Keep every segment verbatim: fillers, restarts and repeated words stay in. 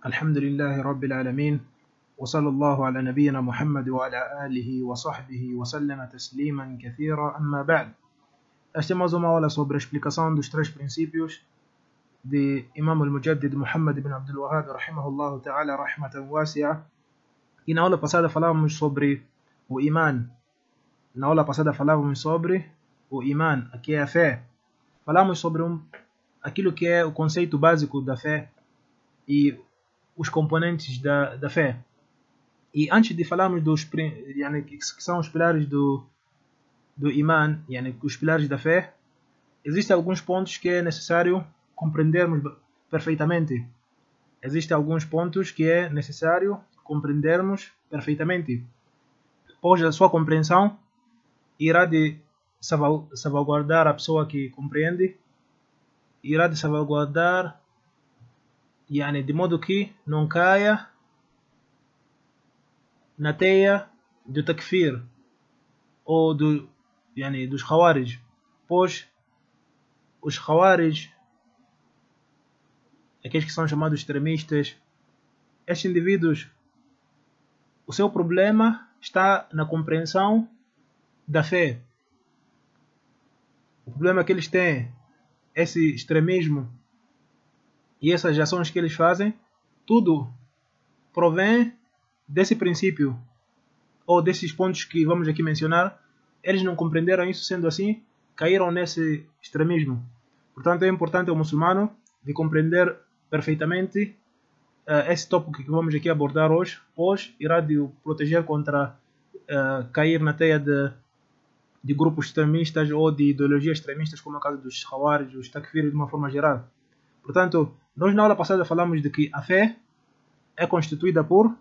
الحمد لله رب العالمين وصلى الله على نبينا محمد وعلى آله وصحبه وسلم تسليما كثيرا أما بعد. Esta é mais uma aula sobre a explicação dos três princípios de Imam al-Mujaddid Muhammad ibn Abdul Wahhab rahimahullah ta'ala rahmatan wasi'a. E na aula passada falávamos sobre o Iman. Na aula passada falávamos sobre o Iman, que é a fé. Falamos sobre um, aquilo que é o conceito básico da fé e os componentes da, da fé. E antes de falarmos dos yani, que são os pilares do, do Iman, yani, os pilares da fé, existem alguns pontos que é necessário compreendermos perfeitamente. Existem alguns pontos que é necessário compreendermos perfeitamente. Pois a sua compreensão irá de salvaguardar a pessoa que compreende, irá de salvaguardar yani, de modo que não caia na teia do takfir ou do, yani, dos khawarij, pois os khawarij, aqueles que são chamados extremistas, estes indivíduos, o seu problema está na compreensão da fé. O problema que eles têm, esse extremismo e essas ações que eles fazem, tudo provém desse princípio, ou desses pontos que vamos aqui mencionar. Eles não compreenderam isso, sendo assim, caíram nesse extremismo. Portanto, é importante ao muçulmano de compreender perfeitamente uh, esse tópico que vamos aqui abordar hoje, pois irá de o proteger contra uh, cair na teia de, de grupos extremistas ou de ideologias extremistas, como é o caso dos Khawarij, dos Takfir, de uma forma geral. Portanto, nós na aula passada falamos de que a fé é constituída por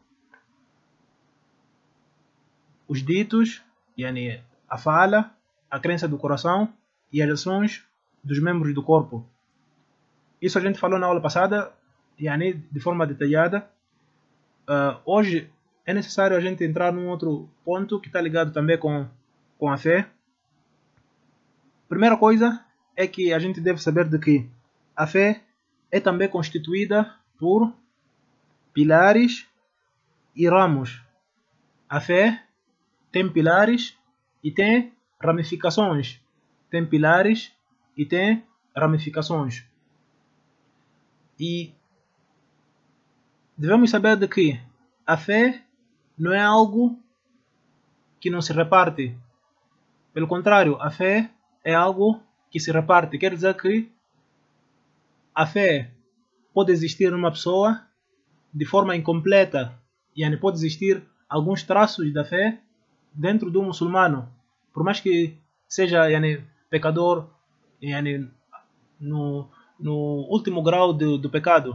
os ditos, yani, a fala, a crença do coração e as ações dos membros do corpo. Isso a gente falou na aula passada, yani, de forma detalhada. Uh, hoje é necessário a gente entrar num outro ponto que está ligado também com, com a fé. Primeira coisa é que a gente deve saber de que a fé é também constituída por pilares e ramos. A fé tem pilares e tem ramificações. Tem pilares e tem ramificações. E devemos saber de que a fé não é algo que não se reparte. Pelo contrário, a fé é algo que se reparte. Quer dizer que a fé pode existir numa pessoa de forma incompleta. Yani, pode existir alguns traços da fé dentro do muçulmano. Por mais que seja yani, pecador yani, no, no último grau do, do pecado.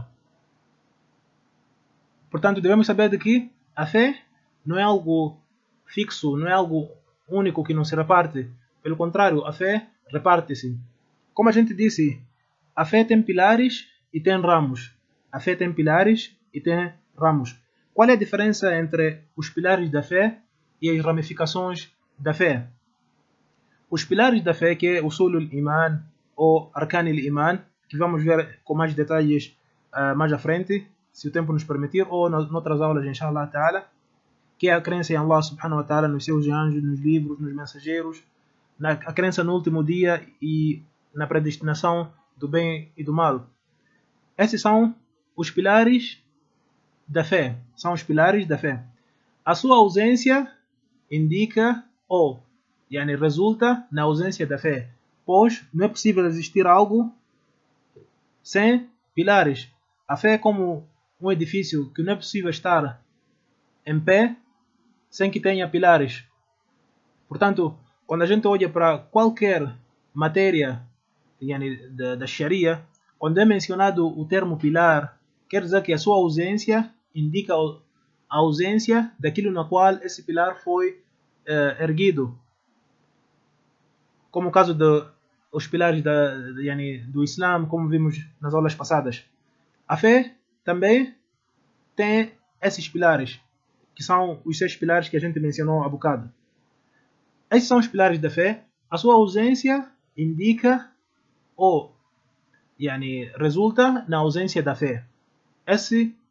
Portanto, devemos saber de que a fé não é algo fixo, não é algo único que não se reparte. Pelo contrário, a fé reparte-se. Como a gente disse, a fé tem pilares e tem ramos. A fé tem pilares e tem ramos. Qual é a diferença entre os pilares da fé e as ramificações da fé? Os pilares da fé, que é o Usul al-Iman ou Arkan al-Iman, que vamos ver com mais detalhes uh, mais à frente, se o tempo nos permitir, ou noutras aulas, inshallah ta'ala, que é a crença em Allah subhanahu wa ta'ala, nos seus anjos, nos livros, nos mensageiros, na, a crença no último dia e na predestinação do bem e do mal. Esses são os pilares da fé. São os pilares da fé. A sua ausência indica ou yani, resulta na ausência da fé. Pois não é possível existir algo sem pilares. A fé é como um edifício que não é possível estar em pé sem que tenha pilares. Portanto, quando a gente olha para qualquer matéria yani, da, da Sharia, quando é mencionado o termo pilar, quer dizer que a sua ausência indica a ausência daquilo na qual esse pilar foi uh, erguido. Como o caso dos pilares da, de, yani, do Islã, como vimos nas aulas passadas. A fé também tem esses pilares, que são os seis pilares que a gente mencionou há bocado. Esses são os pilares da fé. A sua ausência indica ou yani, resulta na ausência da fé. Esse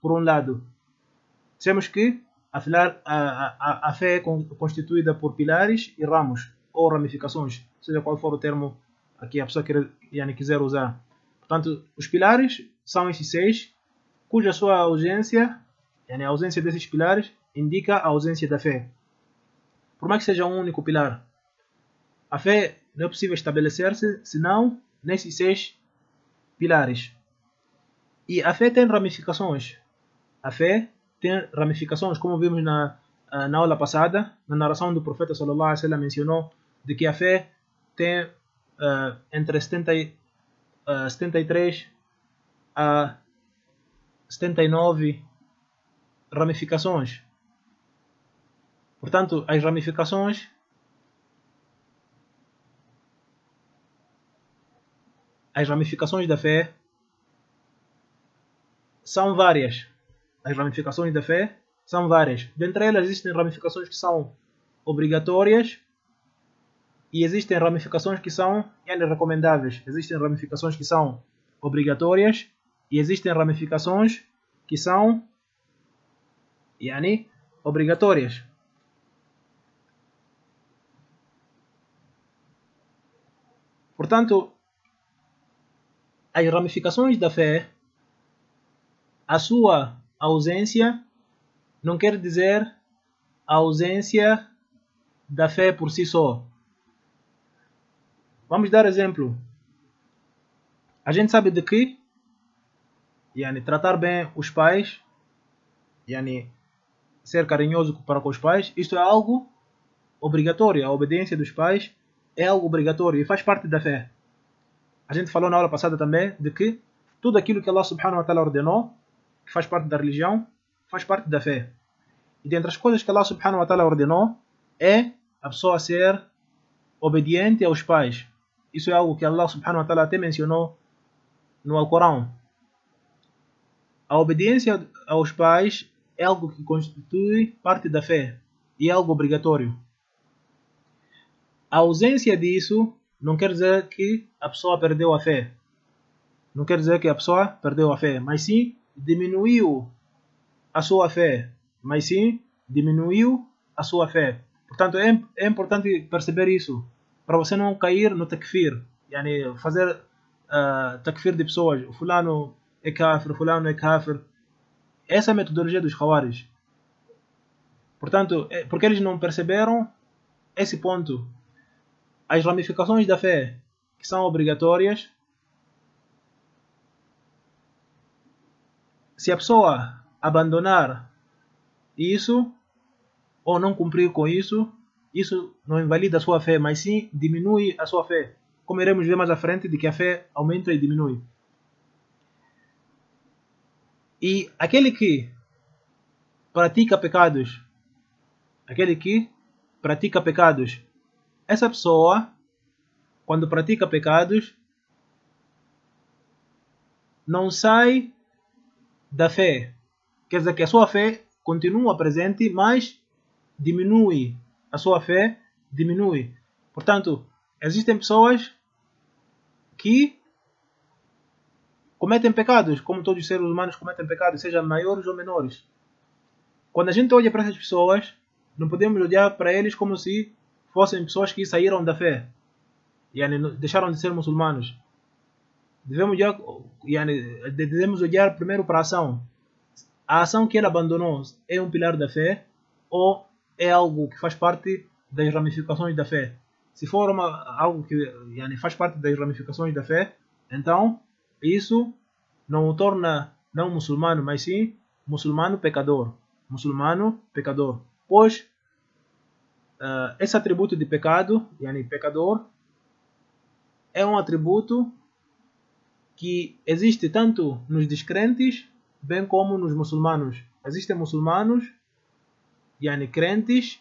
por um lado. Dissemos que a, filar, a, a, a fé é constituída por pilares e ramos, ou ramificações, seja qual for o termo que a pessoa quer, yani, quiser usar. Portanto, os pilares são esses seis, cuja sua ausência, yani, a ausência desses pilares, indica a ausência da fé. Por mais que seja um único pilar, a fé não é possível estabelecer-se senão nesses seis pilares. E a fé tem ramificações. A fé tem ramificações, como vimos na, na aula passada, na narração do profeta sallallahu alaihi wasallam mencionou de que a fé tem uh, entre setenta, uh, setenta e três a setenta e nove ramificações. Portanto, as ramificações as ramificações da fé são várias. As ramificações da fé são várias. Dentre elas existem ramificações que são obrigatórias e existem ramificações que são yani, recomendáveis. Existem ramificações que são obrigatórias e existem ramificações que são yani, obrigatórias. Portanto, as ramificações da fé, a sua ausência não quer dizer a ausência da fé por si só. Vamos dar exemplo. A gente sabe de que yani, tratar bem os pais, yani, ser carinhoso para com os pais, isto é algo obrigatório. A obediência dos pais é algo obrigatório e faz parte da fé. A gente falou na aula passada também de que tudo aquilo que Allah subhanahu wa ta'ala ordenou, que faz parte da religião, faz parte da fé. E dentre as coisas que Allah subhanahu wa ta'ala ordenou é a pessoa ser obediente aos pais. Isso é algo que Allah subhanahu wa ta'ala até mencionou no Alcorão. A obediência aos pais é algo que constitui parte da fé e é algo obrigatório. A ausência disso não quer dizer que a pessoa perdeu a fé. Não quer dizer que a pessoa perdeu a fé, mas sim diminuiu a sua fé. Mas sim diminuiu a sua fé. Portanto, é, é importante perceber isso, para você não cair no takfir. Yani, fazer uh, takfir de pessoas. O fulano é kafir, o fulano é kafir. Essa é a metodologia dos Khawarij. Portanto, é porque eles não perceberam esse ponto. As ramificações da fé, que são obrigatórias, se a pessoa abandonar isso, ou não cumprir com isso, isso não invalida a sua fé, mas sim diminui a sua fé. Como iremos ver mais à frente, de que a fé aumenta e diminui. E aquele que pratica pecados, aquele que pratica pecados, essa pessoa, quando pratica pecados, não sai da fé. Quer dizer que a sua fé continua presente, mas diminui. A sua fé diminui. Portanto, existem pessoas que cometem pecados, como todos os seres humanos cometem pecados, sejam maiores ou menores. Quando a gente olha para essas pessoas, não podemos olhar para eles como se fossem pessoas que saíram da fé, yani, deixaram de ser muçulmanos. Devemos olhar, yani, devemos olhar primeiro para a ação. A ação que ele abandonou é um pilar da fé ou é algo que faz parte das ramificações da fé? Se for uma, algo que yani, faz parte das ramificações da fé, então isso não o torna não muçulmano, mas sim muçulmano pecador. Muçulmano pecador. Pois Uh, esse atributo de pecado, yani pecador, é um atributo que existe tanto nos descrentes, bem como nos muçulmanos. Existem muçulmanos, yani crentes,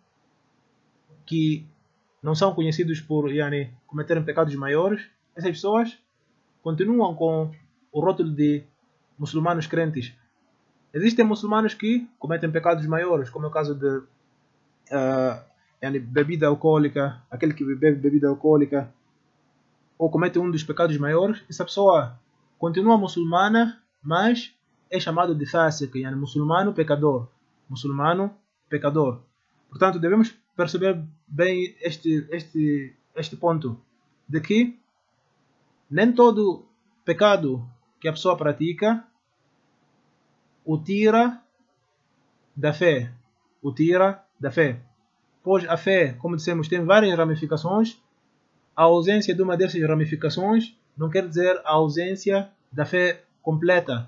que não são conhecidos por yani, cometerem pecados maiores. Essas pessoas continuam com o rótulo de muçulmanos crentes. Existem muçulmanos que cometem pecados maiores, como é o caso de Uh, yani, bebida alcoólica, aquele que bebe bebida alcoólica ou comete um dos pecados maiores, essa pessoa continua muçulmana, mas é chamado de fasiq, yani muçulmano pecador. Muçulmano pecador. Portanto, devemos perceber bem este, este, este ponto, de que nem todo pecado que a pessoa pratica o tira da fé. O tira da fé. Pois a fé, como dissemos, tem várias ramificações. A ausência de uma dessas ramificações não quer dizer a ausência da fé completa.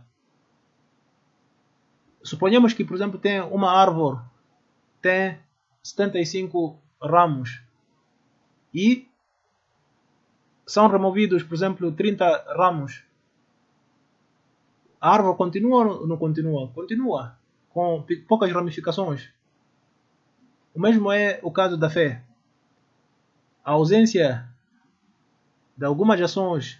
Suponhamos que, por exemplo, tem uma árvore, tem setenta e cinco ramos e são removidos, por exemplo, trinta ramos. A árvore continua ou não continua? Continua, com poucas ramificações. O mesmo é o caso da fé. A ausência de algumas ações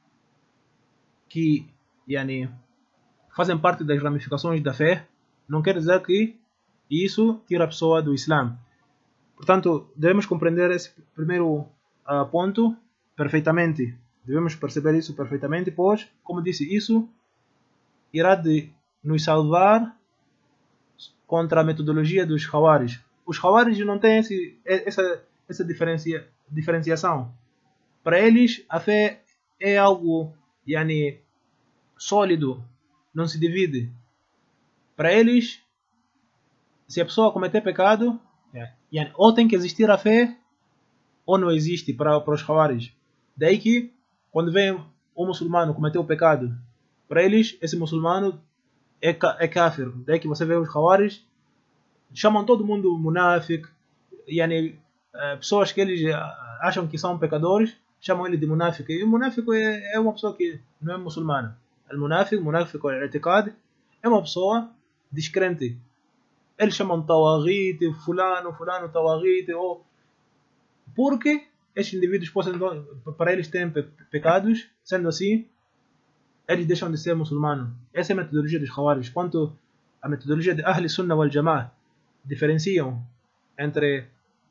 que yani, fazem parte das ramificações da fé não quer dizer que isso tira a pessoa do Islã. Portanto, devemos compreender esse primeiro uh, ponto perfeitamente. Devemos perceber isso perfeitamente, pois, como disse, isso irá de nos salvar contra a metodologia dos Khawarij. Os Khawarij não têm esse, essa, essa diferencia, diferenciação. Para eles, a fé é algo yani, sólido, não se divide. Para eles, se a pessoa cometer pecado, yani, ou tem que existir a fé, ou não existe para, para os Khawarij. Daí que, quando vem um muçulmano cometer o pecado, para eles, esse muçulmano é, é kafir. Daí que você vê os Khawarij, chamam todo mundo munafiq, yani, pessoas que eles acham que são pecadores, chamam ele de munafiq. E o munafiq é, é uma pessoa que não é muçulmana. O munafiq, munafiq al-i'tiqad, é uma pessoa descrente. Eles chamam tawaghit, fulano, fulano, tawaghit, ou... porque estes indivíduos possam, para eles têm pecados, sendo assim, eles deixam de ser muçulmanos. Essa é a metodologia dos Khawarij. Quanto a metodologia de Ahl Sunnah wal Jama'ah diferenciam entre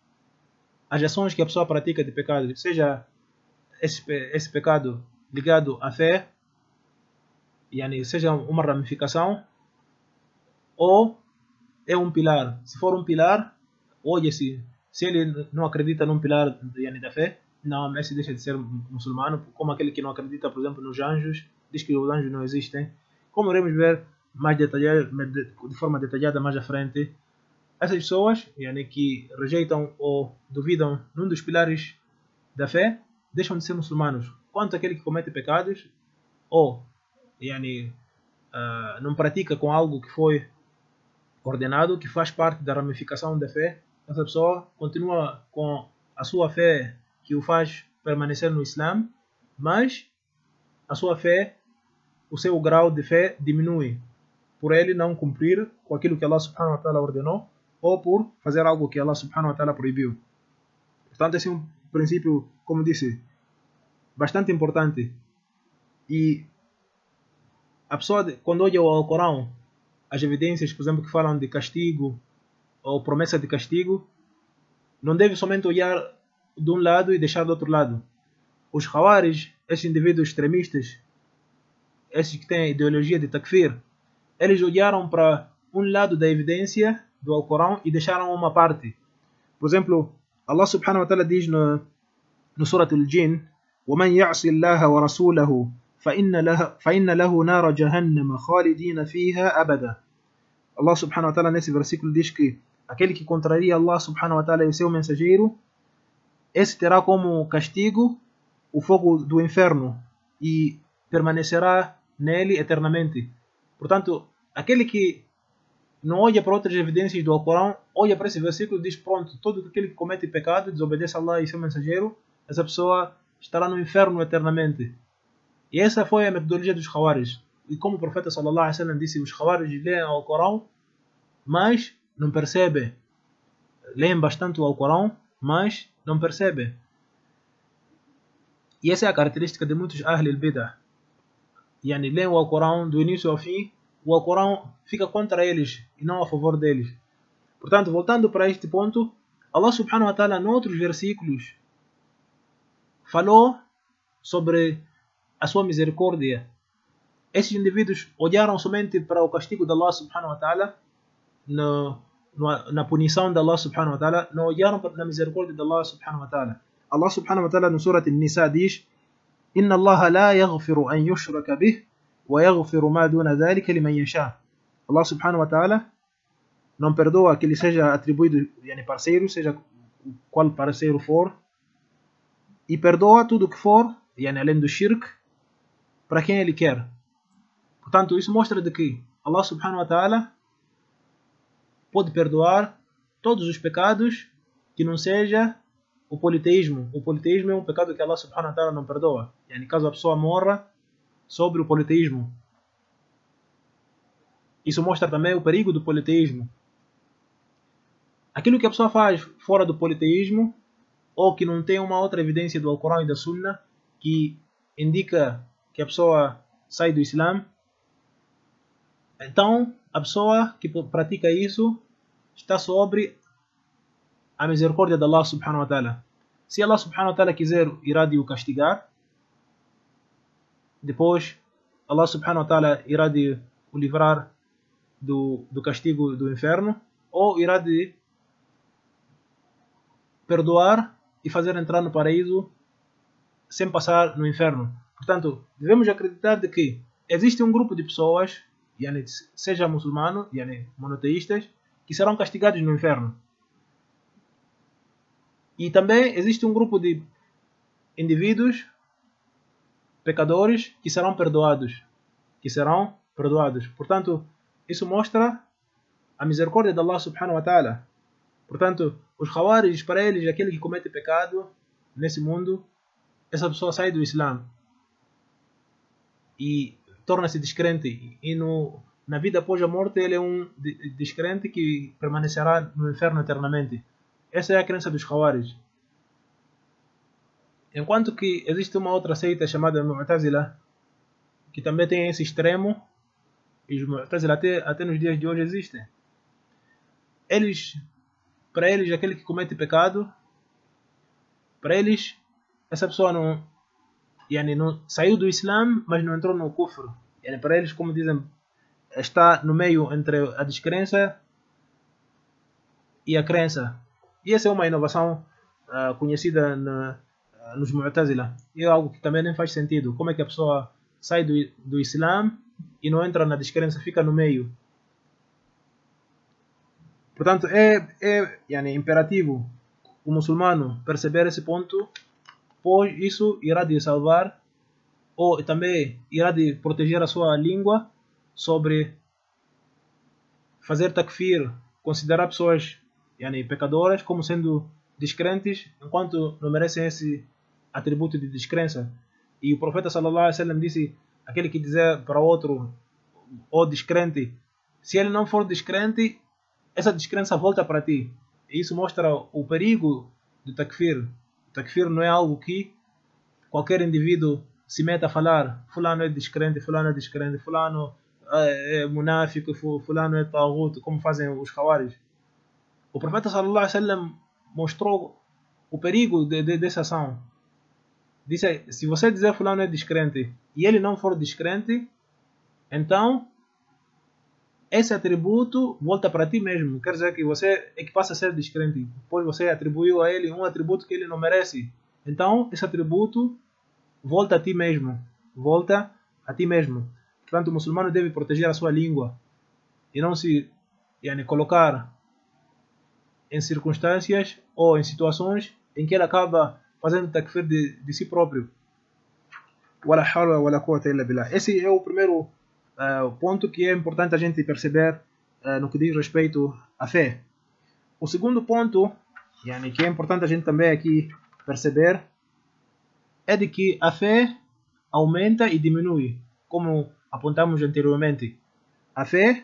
as ações que a pessoa pratica de pecado, seja esse, esse pecado ligado à fé, yani, seja uma ramificação, ou é um pilar. Se for um pilar, olha-se, se ele não acredita num pilar yani, da fé, não, esse deixa de ser muçulmano, como aquele que não acredita, por exemplo, nos anjos, diz que os anjos não existem. Como iremos ver mais detalhado, de forma detalhada mais à frente, essas pessoas yani, que rejeitam ou duvidam num dos pilares da fé, deixam de ser muçulmanos. Quanto aquele que comete pecados, ou yani, uh, não pratica com algo que foi ordenado, que faz parte da ramificação da fé, essa pessoa continua com a sua fé que o faz permanecer no Islã, mas a sua fé, o seu grau de fé diminui por ele não cumprir com aquilo que Allah subhanahu wa ta'ala ordenou ou por fazer algo que Allah subhanahu wa ta'ala proibiu. Portanto, esse é um princípio, como disse, bastante importante. E a pessoa, quando olha ao Corão, as evidências, por exemplo, que falam de castigo ou promessa de castigo, não deve somente olhar de um lado e deixar do outro lado. Os Khawarij, esses indivíduos extremistas, esses que têm a ideologia de takfir, eles olharam para um lado da evidência do Alcorão e deixaram uma parte. Por exemplo, Allah subhanahu wa ta'ala diz no, no Surat al-Jinn: وَمَنْ يَعْصِ اللَّهَ وَرَسُولَهُ فَإِنَّ لَهُ نَارَ جَهَنَّمَ خَالِدِينَ فِيهَا أَبَدًا. Allah subhanahu wa ta'ala nesse versículo diz que aquele que contraria Allah subhanahu wa ta'ala e o seu mensageiro, esse terá como castigo o fogo do inferno e permanecerá nele eternamente. Portanto, aquele que não olha para outras evidências do Alcorão, olha para esse versículo e diz: pronto, todo aquele que comete pecado, desobedece a Allah e seu mensageiro, essa pessoa estará no inferno eternamente. E essa foi a metodologia dos Khawarij. E como o profeta sallallahu alaihi wasallam disse, os Khawarij leem o Alcorão, mas não percebem. Leem bastante o Alcorão, mas não percebem. E essa é a característica de muitos Ahl al-Bid'ah. Yani, leem o Alcorão do início ao fim, o Alcorão fica contra eles e não a favor deles. Portanto, voltando para este ponto, Allah subhanahu wa ta'ala, em outros versículos, falou sobre a sua misericórdia esses indivíduos olharam somente para o castigo de Allah subhanahu wa ta'ala, na, na punição de Allah subhanahu wa ta'ala, não olharam para a misericórdia de Allah subhanahu wa ta'ala. Allah subhanahu wa ta'ala no Surat An-Nisa diz: Inna Allah la yaghfiru an yushraka bih wa yaghfiru ma duna dhalika liman yasha. Allah subhanahu wa ta'ala não perdoa que lhe seja atribuído yani, parceiro, seja qual parceiro for, e perdoa tudo que for, yani, além do shirk, para quem ele quer. Portanto, isso mostra de que Allah subhanahu wa ta'ala pode perdoar todos os pecados que não seja o politeísmo. O politeísmo é um pecado que Allah subhanahu wa ta'ala não perdoa. Yani, caso a pessoa morra sobre o politeísmo. Isso mostra também o perigo do politeísmo. Aquilo que a pessoa faz fora do politeísmo, ou que não tem uma outra evidência do Alcorão e da Sunna, que indica que a pessoa sai do Islã, então a pessoa que pratica isso está sobre a misericórdia de Allah subhanahu wa ta'ala. Se Allah subhanahu wa ta'ala quiser, irá de o castigar. Depois Allah subhanahu wa ta'ala irá de o livrar do, do castigo do inferno, ou irá de perdoar e fazer entrar no paraíso sem passar no inferno. Portanto, devemos acreditar de que existe um grupo de pessoas, yani, seja muçulmano, yani, monoteístas, que serão castigados no inferno. E também existe um grupo de indivíduos, pecadores, que serão perdoados. Que serão perdoados. Portanto, isso mostra a misericórdia de Allah subhanahu wa ta'ala. Portanto, os Khawarij, para eles, aquele que comete pecado nesse mundo, essa pessoa sai do Islã e torna-se descrente. E no, na vida após a morte, ele é um descrente que permanecerá no inferno eternamente. Essa é a crença dos Khawarij. Enquanto que existe uma outra seita chamada Mu'tazila, que também tem esse extremo, e os Mu'tazila até, até nos dias de hoje existem. Eles, para eles, aquele que comete pecado, para eles, essa pessoa não, yani, não saiu do Islã, mas não entrou no kufr. Yani, para eles, como dizem, está no meio entre a descrença e a crença. E essa é uma inovação uh, conhecida na, uh, nos Mu'tazila. E é algo que também nem faz sentido. Como é que a pessoa sai do, do Islã e não entra na descrença, fica no meio? Portanto, é, é yani, imperativo o muçulmano perceber esse ponto, pois isso irá de salvar, ou também irá de proteger a sua língua sobre fazer takfir, considerar pessoas yani, pecadoras como sendo descrentes, enquanto não merecem esse atributo de descrença. E o profeta sallallahu alaihi wasallam disse: aquele que dizer para outro, ou descrente, se ele não for descrente, essa descrença volta para ti. E isso mostra o perigo do takfir. O takfir não é algo que qualquer indivíduo se meta a falar: fulano é descrente, fulano é descrente, fulano é munáfico, fulano é taghut, como fazem os Khawarij. O profeta sallallahu alaihi wasallam mostrou o perigo de, de, dessa ação. Disse: se você dizer fulano é descrente e ele não for descrente, então esse atributo volta para ti mesmo. Quer dizer que você é que passa a ser descrente, pois você atribuiu a ele um atributo que ele não merece. Então esse atributo volta a ti mesmo. Volta a ti mesmo. Portanto, o muçulmano deve proteger a sua língua e não se yani, colocar em circunstâncias ou em situações em que ele acaba fazendo takfir de, de si próprio. Wala hawla wala quwwata illa billah. Esse é o primeiro uh, ponto que é importante a gente perceber uh, no que diz respeito à fé. O segundo ponto, yani, que é importante a gente também aqui perceber, é de que a fé aumenta e diminui, como apontamos anteriormente. A fé,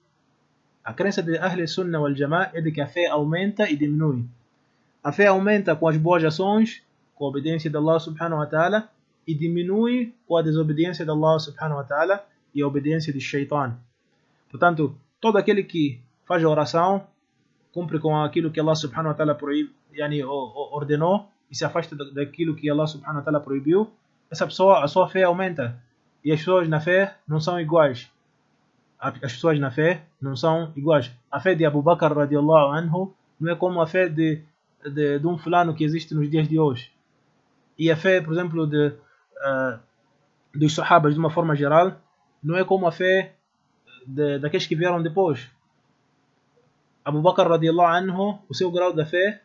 a crença de Ahl Sunnah wal Jama'a é de que a fé aumenta e diminui. A fé aumenta com as boas ações, com a obediência de Allah subhanahu wa ta'ala, e diminui com a desobediência de Allah subhanahu wa ta'ala e a obediência de Shaitan. Portanto, todo aquele que faz a oração, cumpre com aquilo que Allah subhanahu wa ta'ala proíbe, yani, ordenou, e se afasta daquilo que Allah subhanahu wa ta'ala proibiu, essa pessoa, a sua fé aumenta. e as pessoas na fé não são iguais. As pessoas na fé não são iguais. A fé de Abu Bakr radiallahu anhu não é como a fé de, de, de um fulano que existe nos dias de hoje. E a fé, por exemplo, de, uh, dos sahabas de uma forma geral, não é como a fé de, daqueles que vieram depois. Abu Bakr radiallahu anhu, o seu grau da fé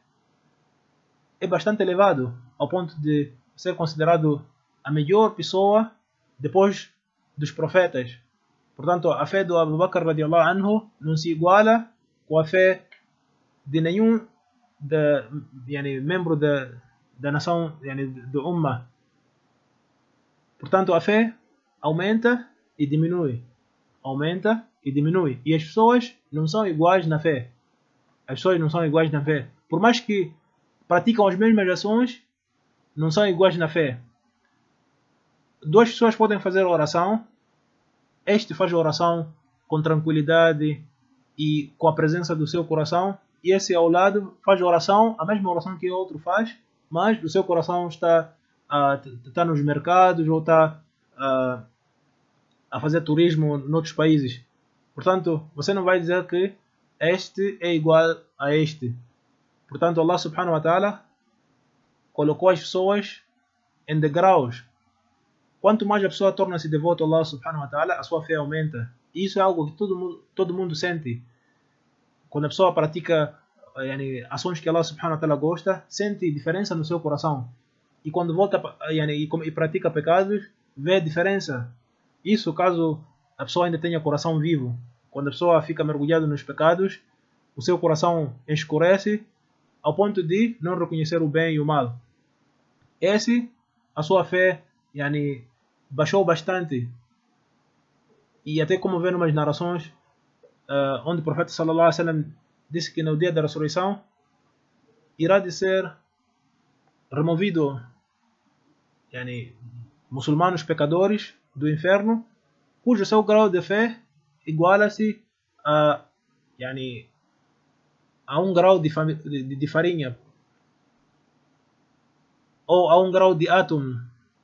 é bastante elevado, ao ponto de ser considerado a melhor pessoa depois dos profetas. Portanto, a fé do Abu Bakr radiallahu anhu não se iguala com a fé de nenhum de, yani, membro da, da nação yani, do Ummah. Portanto, a fé aumenta e diminui. Aumenta e diminui. E as pessoas não são iguais na fé. As pessoas não são iguais na fé. Por mais que praticam as mesmas ações, não são iguais na fé. Duas pessoas podem fazer oração. Este faz a oração com tranquilidade e com a presença do seu coração. E esse ao lado faz a oração, a mesma oração que o outro faz, mas o seu coração está, uh, está nos mercados ou está uh, a fazer turismo em outros países. Portanto, você não vai dizer que este é igual a este. Portanto, Allah subhanahu wa ta'ala colocou as pessoas em degraus. Quanto mais a pessoa torna-se devota a Allah subhanahu wa ta'ala, a sua fé aumenta. E isso é algo que todo mundo, todo mundo sente. Quando a pessoa pratica yani, ações que Allah subhanahu wa ta'ala gosta, sente diferença no seu coração. E quando volta yani, e, e pratica pecados, vê diferença. Isso caso a pessoa ainda tenha coração vivo. Quando a pessoa fica mergulhada nos pecados, o seu coração escurece ao ponto de não reconhecer o bem e o mal. Esse, a sua fé yani, baixou bastante. E até como vê numas narrações, uh, onde o profeta sallallahu alaihi wasallam disse que no dia da ressurreição irá de ser removido yani, muçulmanos pecadores do inferno, cujo seu grau de fé iguala-se a, yani, a um grau de, de, de farinha ou a um grau de átomo.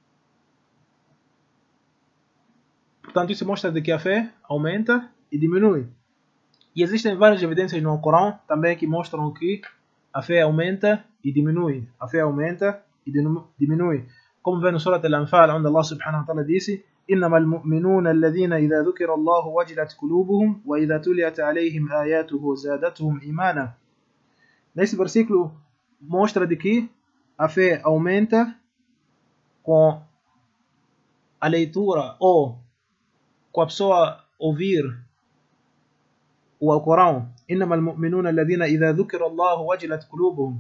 Portanto, isso mostra de que a fé aumenta e diminui. E existem várias evidências no Corão também que mostram que a fé aumenta e diminui. A fé aumenta e diminui. Como vê no Surat Al-Anfal, onde Allah subhanahu wa ta'ala disse: إنما المؤمنون الذين إذا ذكر الله وجلت قلوبهم وإذا تليت عليهم آياته زادتهم إيمانا. Nesse versículo mostra de que a fé aumenta com a leitura ou com a pessoa ouvir o Alcorão. إنما المؤمنون الذين إذا ذكر الله وجلت قلوبهم.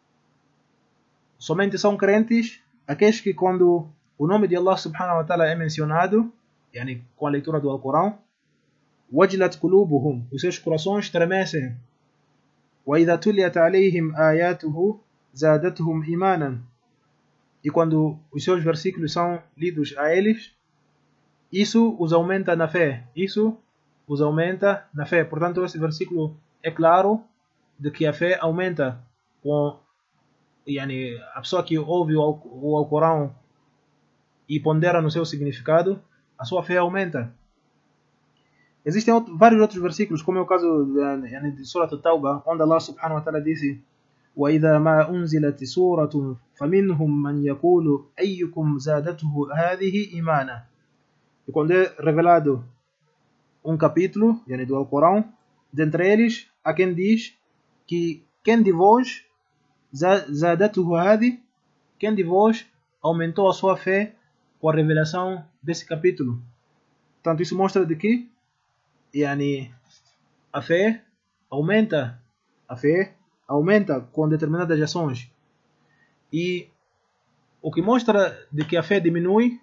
Somente são crentes aqueles que quando o nome de Allah subhanahu wa ta'ala é mencionado, yani, com a leitura do Alcorão, wajilat qulubuhum, os seus corações estremecem. Wa idha tuliyat alayhim ayatuhu zadatuhum imanan. E quando os seus versículos são lidos a eles, isso os aumenta na fé. Isso os aumenta na fé. Portanto, esse versículo é claro de que a fé aumenta com yani, a pessoa que ouve o, o Alcorão e pondera no seu significado, a sua fé aumenta. Existem outro, vários outros versículos, como é o caso de, de Surat At-Tawbah, onde Allah subhanahu wa ta'ala disse: وَإِذَا مَا أُنْزِلَتْ سُورَةٌ فَمِنْهُمْ مَنْ يَقُولُ أَيُّكُمْ زَادَتْهُ هَذِهِ إِيمَانًا. E quando é revelado um capítulo yani, do Alcorão, dentre eles há quem diz que quem de vós زَادَتْهُ هَذِهِ, quem de vós aumentou a sua fé com a revelação desse capítulo. Portanto, isso mostra de que yani, a fé aumenta, a fé aumenta com determinadas ações. E o que mostra de que a fé diminui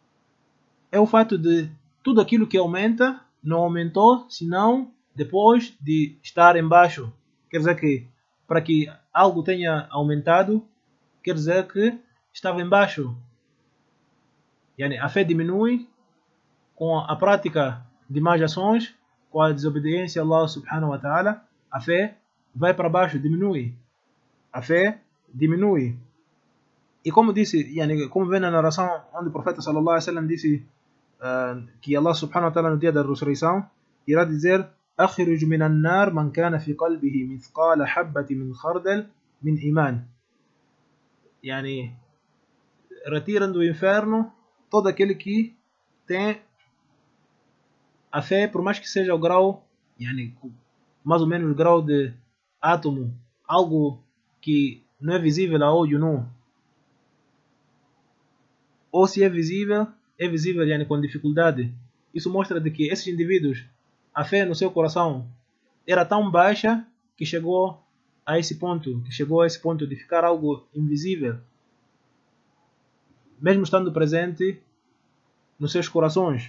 é o fato de tudo aquilo que aumenta não aumentou senão depois de estar embaixo. Quer dizer que para que algo tenha aumentado, quer dizer que estava embaixo. Yani, a fé diminui com a prática de más ações, com a desobediência a Allah subhanahu wa ta'ala. A fé vai para baixo, diminui. A fé diminui. E como disse, yani, como vem na narração onde o profeta sallallahu alaihi wasallam disse uh, que Allah subhanahu wa ta'ala no dia da ressurreição irá dizer: أخرج من النار من كان في قلبه مثقال حبة من خردل من إيمان. يعني retiram do inferno todo aquele que tem a fé, por mais que seja o grau, yani, mais ou menos o grau de átomo, algo que não é visível a olho nu, ou se é visível, é visível yani, com dificuldade. Isso mostra de que esses indivíduos, a fé no seu coração era tão baixa que chegou a esse ponto, que chegou a esse ponto de ficar algo invisível, mesmo estando presente nos seus corações.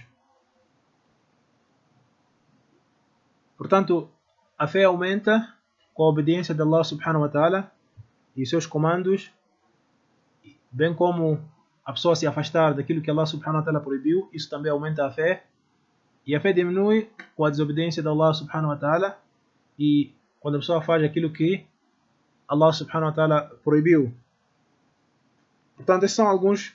Portanto, a fé aumenta com a obediência de Allah subhanahu wa ta'ala e seus comandos, bem como a pessoa se afastar daquilo que Allah subhanahu wa ta'ala proibiu, isso também aumenta a fé. E a fé diminui com a desobediência de Allah subhanahu wa ta'ala e quando a pessoa faz aquilo que Allah subhanahu wa ta'ala proibiu. Portanto, esses são alguns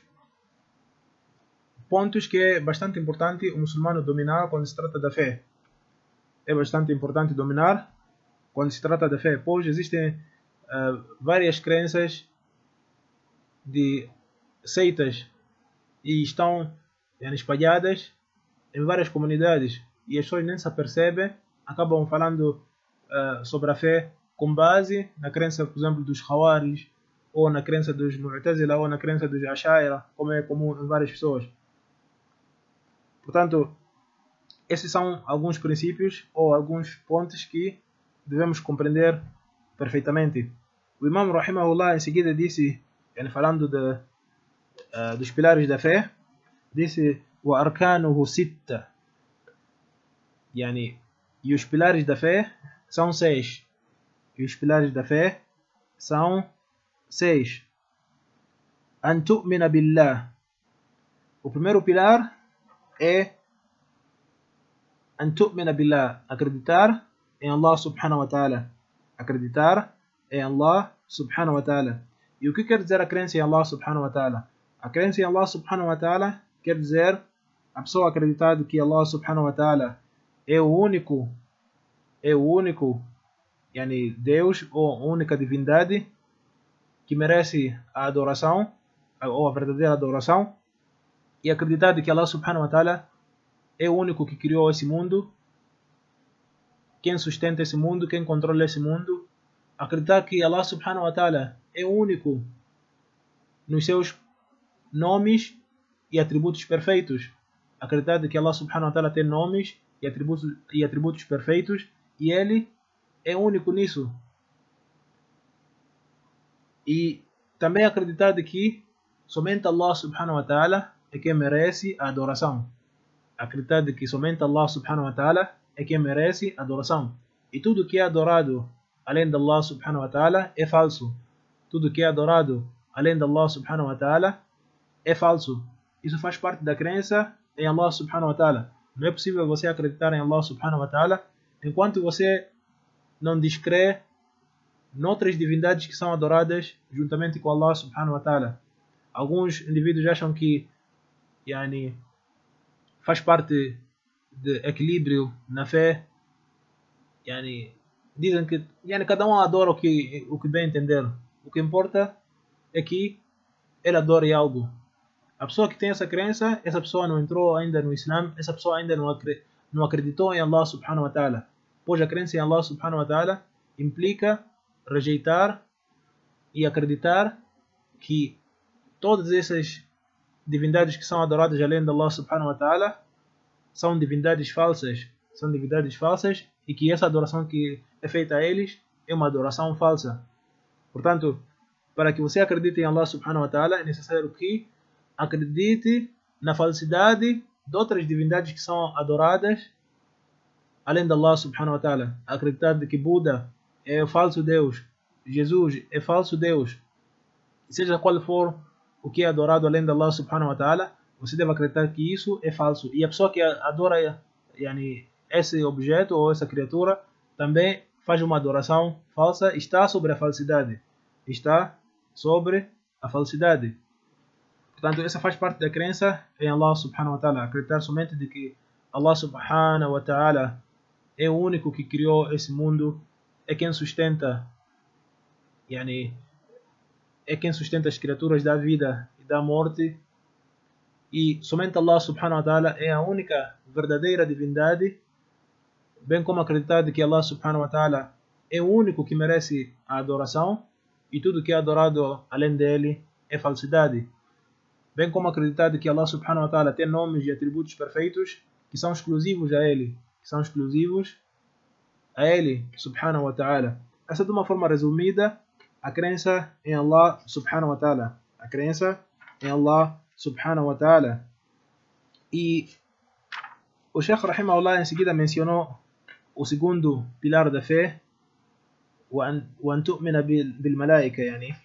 pontos que é bastante importante o muçulmano dominar quando se trata da fé. É bastante importante dominar quando se trata da fé, pois existem uh, várias crenças de seitas e estão yani, espalhadas em várias comunidades e as pessoas nem se apercebem, acabam falando uh, sobre a fé com base na crença, por exemplo, dos Khawarij, ou na crença dos Mu'tazila, ou na crença dos Ash'aira, como é comum em várias pessoas. Portanto, esses são alguns princípios ou alguns pontos que devemos compreender perfeitamente. O Imam Rahimahullah em seguida disse, falando de, uh, dos pilares da fé, disse: وَأَرْكَانُهُ سِتَّةٌ. Yani, e os pilares da fé são seis. E os pilares da fé são seis. أَن تُؤْمِنَ بِاللَّهِ. O primeiro pilar é أن تؤمن بالله, acreditar em Allah subhanahu wa ta'ala. Acreditar em Allah subhanahu wa ta'ala. E o que quer dizer a crença em Allah subhanahu wa ta'ala? A crença em Allah subhanahu wa ta'ala quer dizer a pessoa acreditar que Allah subhanahu wa ta'ala é o único, é o único yani Deus ou a única divindade que merece a adoração ou a verdadeira adoração, e acreditar que Allah subhanahu wa ta'ala é o único que criou esse mundo, quem sustenta esse mundo, quem controla esse mundo. Acreditar que Allah subhanahu wa ta'ala é o único nos seus nomes e atributos perfeitos. Acreditar que Allah subhanahu wa ta'ala tem nomes e atributos, e atributos perfeitos e Ele é único nisso. E também acreditar que somente Allah subhanahu wa ta'ala é quem merece a adoração. Acreditar de que somente Allah subhanahu wa ta'ala é quem merece adoração. E tudo que é adorado além de Allah subhanahu wa ta'ala é falso. Tudo que é adorado além de Allah subhanahu wa ta'ala é falso. Isso faz parte da crença em Allah subhanahu wa ta'ala. Não é possível você acreditar em Allah subhanahu wa ta'ala enquanto você não descrê noutras divindades que são adoradas juntamente com Allah subhanahu wa ta'ala. Alguns indivíduos acham que yani, faz parte de equilíbrio na fé. Yani, dizem que yani, cada um adora o que, o que bem entender. O que importa é que ele adore algo. A pessoa que tem essa crença, essa pessoa não entrou ainda no Islã, essa pessoa ainda não, acre, não acreditou em Allah subhanahu wa ta'ala. Pois a crença em Allah subhanahu wa ta'ala implica rejeitar e acreditar que todas essas divindades que são adoradas além de Allah subhanahu wa ta'ala são divindades falsas, são divindades falsas e que essa adoração que é feita a eles é uma adoração falsa. Portanto, para que você acredite em Allah subhanahu wa ta'ala é necessário que acredite na falsidade de outras divindades que são adoradas além de Allah subhanahu wa ta'ala. Acreditar de que Buda é falso Deus, Jesus é falso Deus, seja qual for o que é adorado além de Allah subhanahu wa ta'ala, você deve acreditar que isso é falso. E a pessoa que adora yani, esse objeto ou essa criatura também faz uma adoração falsa, está sobre a falsidade. Está sobre a falsidade. Portanto, essa faz parte da crença em Allah subhanahu wa ta'ala. Acreditar somente de que Allah subhanahu wa ta'ala é o único que criou esse mundo, é quem sustenta, yani, é quem sustenta as criaturas da vida e da morte. E somente Allah subhanahu wa ta'ala é a única verdadeira divindade, bem como acreditar de que Allah subhanahu wa ta'ala é o único que merece a adoração e tudo que é adorado além dele é falsidade. Bem como acreditar de que Allah subhanahu wa ta'ala tem nomes e atributos perfeitos que são exclusivos a ele, que são exclusivos a ele subhanahu wa ta'ala. Essa é de uma forma resumida a crença em Allah subhanahu wa ta'ala. A crença em Allah subhanahu wa ta'ala. E o Sheikh rahimahullah em seguida mencionou o segundo pilar da fé, وأن تؤمن بالملائكة, يعني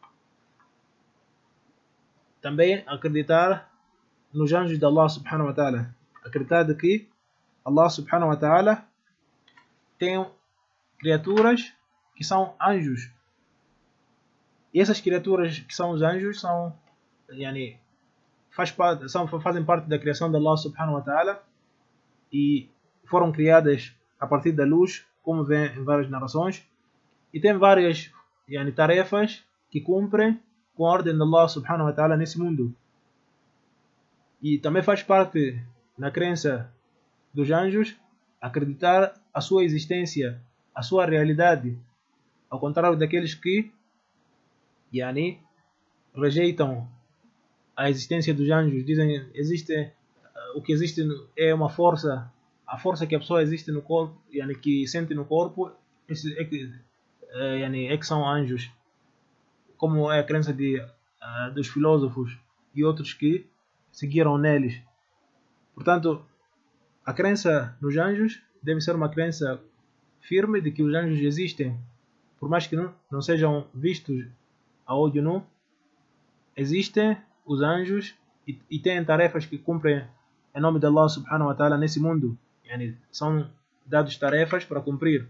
também acreditar nos anjos de Allah subhanahu wa ta'ala. Acreditar de que Allah subhanahu wa ta'ala tem criaturas que são anjos. E essas criaturas que são os anjos são, yani, faz parte, são, fazem parte da criação de Allah subhanahu wa ta'ala e foram criadas a partir da luz, como vem em várias narrações, e tem várias, yani, tarefas que cumprem com a ordem de Allah subhanahu wa ta'ala nesse mundo. E também faz parte na crença dos anjos acreditar a sua existência, a sua realidade, ao contrário daqueles que, yani, rejeitam a existência dos anjos. Dizem existe, o que existe é uma força, a força que a pessoa existe no corpo, yani, que sente no corpo, é que, é, yani, é que são anjos, como é a crença de, uh, dos filósofos e outros que seguiram neles. Portanto, a crença nos anjos deve ser uma crença firme de que os anjos existem, por mais que não, não sejam vistos a olho nu. Existem os anjos e, e têm tarefas que cumprem em nome de Allah subhanahu wa ta'ala nesse mundo. Yani, são dados tarefas para cumprir.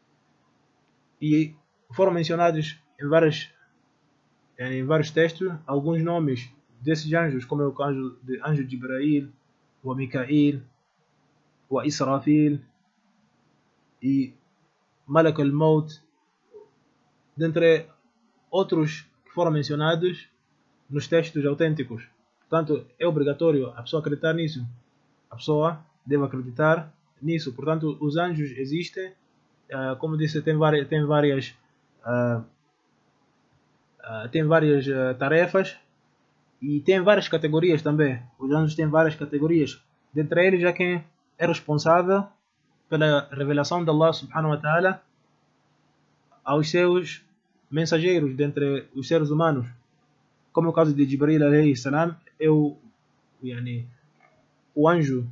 E foram mencionados em, várias, yani, em vários textos alguns nomes desses anjos, como é o anjo de anjo de Jibrail, o Mikail, o Israfil e Malak al-Maut, dentre outros que foram mencionados nos textos autênticos. Portanto, é obrigatório a pessoa acreditar nisso. A pessoa deve acreditar nisso. Portanto, os anjos existem. Uh, como disse, tem várias, tem várias, uh, uh, tem várias uh, tarefas e tem várias categorias também. Os anjos têm várias categorias. Dentre eles, já quem é responsável pela revelação de Allah subhanahu wa ta'ala aos seus mensageiros dentre os seres humanos, como é o caso de Jibril alayhi salam, é o, yani, o anjo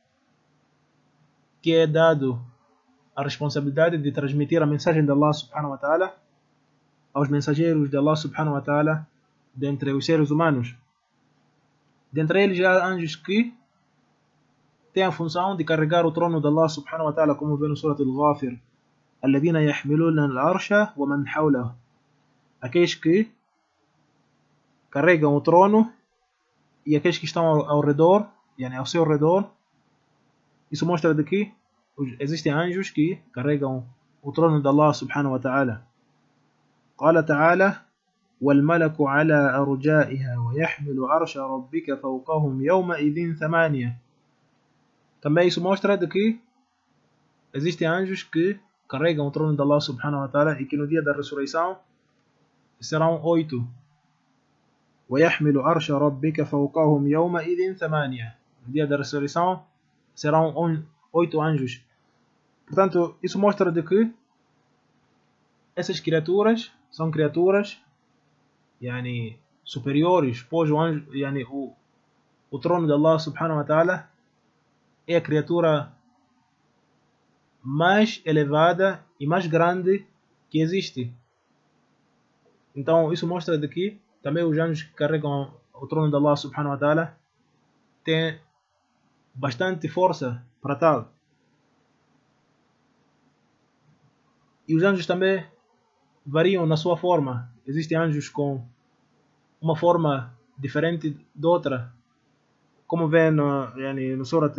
que é dado a responsabilidade de transmitir a mensagem de Allah subhanahu wa ta'ala aos mensageiros de Allah subhanahu wa ta'ala dentre os seres humanos. Dentre eles há anjos que têm a função de carregar o trono de Allah subhanahu wa ta'ala, como vê no Surat al-Ghafir: الذين يحملون العرش ومن حوله. Aqueles que carregam o trono e aqueles que estão ao, ao redor, yani, ao seu redor. Isso mostra de que existem anjos que carregam o trono de Allah subhanahu wa ta'ala. قال تعالى: والملك على أرجائها ويحمل عرش ربك فوقهم يومئذ ثمانية. Também isso mostra de que existem anjos que carregam o trono de Allah subhanahu wa ta'ala e que no dia da ressurreição serão oito. ويحمل عرش ربك فوقهم يومئذ ثمانية. No dia da ressurreição serão oito anjos. Portanto, isso mostra de que essas criaturas são criaturas, yani, superiores, pois o, anjo, yani, o, o trono de Allah subhanahu wa ta'ala é a criatura mais elevada e mais grande que existe. Então isso mostra de que também os anjos que carregam o trono de Allah subhanahu wa ta'ala têm bastante força para tal. E os anjos também variam na sua forma. Existem anjos com uma forma diferente de outra. Como vem no, يعني, no Surat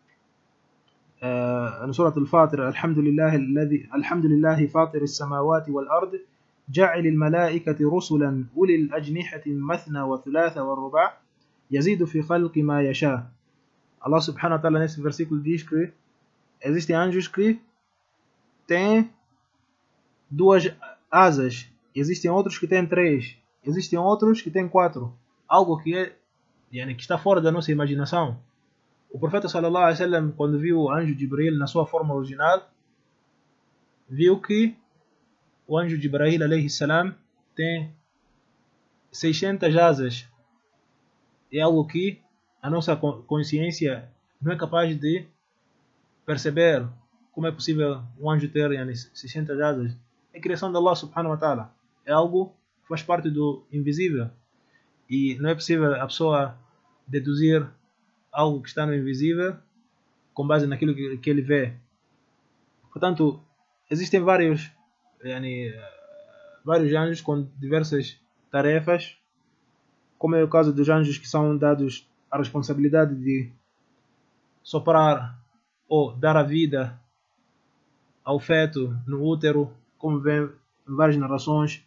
no Surat Al-Fatir, Alhamdulillah الذي الحمد لله فاطر السماوات والأرض جعل الملائكة رسلا أولي الأجنحة مثنى وثلاث والرباع يزيد في خلق ما يشاء. Allah subhanahu wa ta'ala nesse versículo diz que existem anjos que têm duas asas, existem outros que têm três, existem outros que têm quatro, algo que é yani, que está fora da nossa imaginação. O profeta sallallahu alaihi wasallam, quando viu o anjo Jibril na sua forma original, viu que o anjo Jibril alayhi salam tem seiscentas asas. É algo que a nossa consciência não é capaz de perceber. Como é possível um anjo ter yani, seiscentas asas? É criação de Allah subhanahu wa ta'ala. É algo que faz parte do invisível. E não é possível a pessoa deduzir algo que está no invisível com base naquilo que, que ele vê. Portanto, existem vários, yani, vários anjos com diversas tarefas, como é o caso dos anjos que são dados a responsabilidade de soprar ou dar a vida ao feto no útero, como vem em várias narrações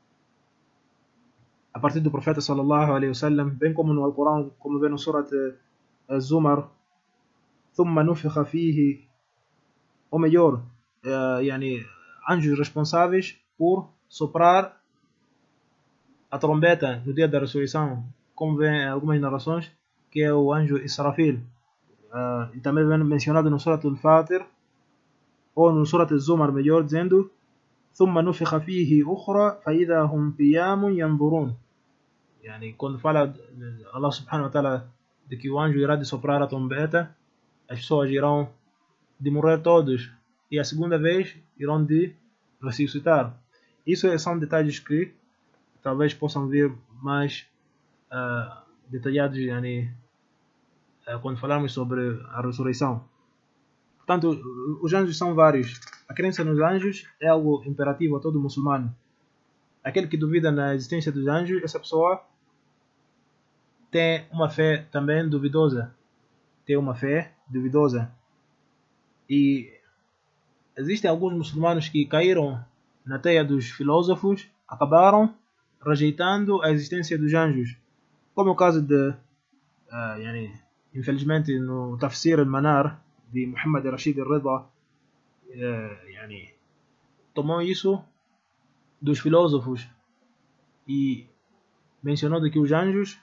a partir do profeta sallallahu alaihi wasallam, bem como no Alcorão, como vem no Surat Az-Zumar, ثم نفخ فيه, ou melhor, yani, anjos responsáveis por soprar a trombeta no dia da ressurreição, como vem em algumas narrações, que é o anjo Israfil. Uh, e também vem mencionado no Surat Al-Fatir, ou no Surat Az-Zumar, melhor dizendo, ثم نفخ فيه أخرى فإذا هم قيام ينظرون. Yani, quando fala Allah subhanahu wa ta'ala de que o anjo irá de soprar a trombeta, as pessoas irão de morrer todos, e a segunda vez irão de ressuscitar. Isso são detalhes que talvez possam vir mais uh, detalhados yani, uh, quando falarmos sobre a ressurreição. Portanto, os anjos são vários. A crença nos anjos é algo imperativo a todo muçulmano. Aquele que duvida na existência dos anjos, essa pessoa tem uma fé também duvidosa. Tem uma fé duvidosa. E existem alguns muçulmanos que caíram na teia dos filósofos, acabaram rejeitando a existência dos anjos. Como é o caso de, uh, yani, infelizmente, no Tafsir al-Manar, de Muhammad Rashid al-Rida, uh, yani, tomou isso dos filósofos e mencionou de que os anjos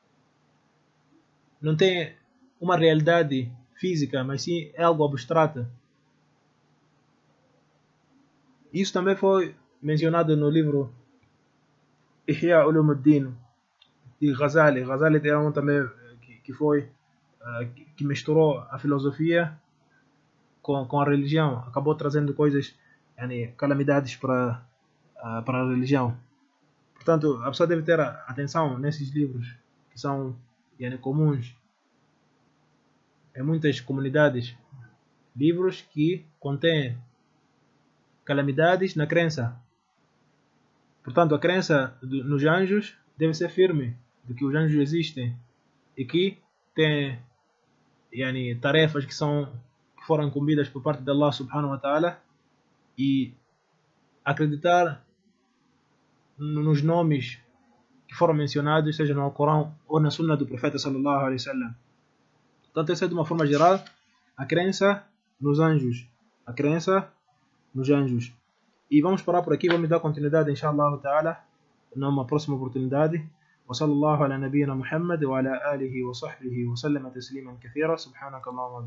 não têm uma realidade física, mas sim é algo abstrato. Isso também foi mencionado no livro Ihya Ulumuddin de Ghazali. Ghazali é um também que, que foi uh, que, que misturou a filosofia com, com a religião, acabou trazendo coisas, yani, calamidades para uh, para a religião. Portanto, a pessoa deve ter atenção nesses livros que são, yani, comuns em muitas comunidades, livros que contêm calamidades na crença. Portanto, a crença nos anjos deve ser firme, de que os anjos existem e que têm, yani, tarefas que são que foram incumbidas por parte de Allah subhanahu wa ta'ala, e acreditar nos nomes que foram mencionados, seja no Alcorão ou na Sunna do Profeta sallallahu alaihi wasallam. Portanto, essa é de uma forma geral a crença nos anjos. A crença nos anjos. E vamos parar por aqui, vamos dar continuidade, inshallah ta'ala, numa próxima oportunidade. وصلى الله على نبينا محمد وعلى آله وصحبه وسلم تسليما كثيرا سبحانك اللهم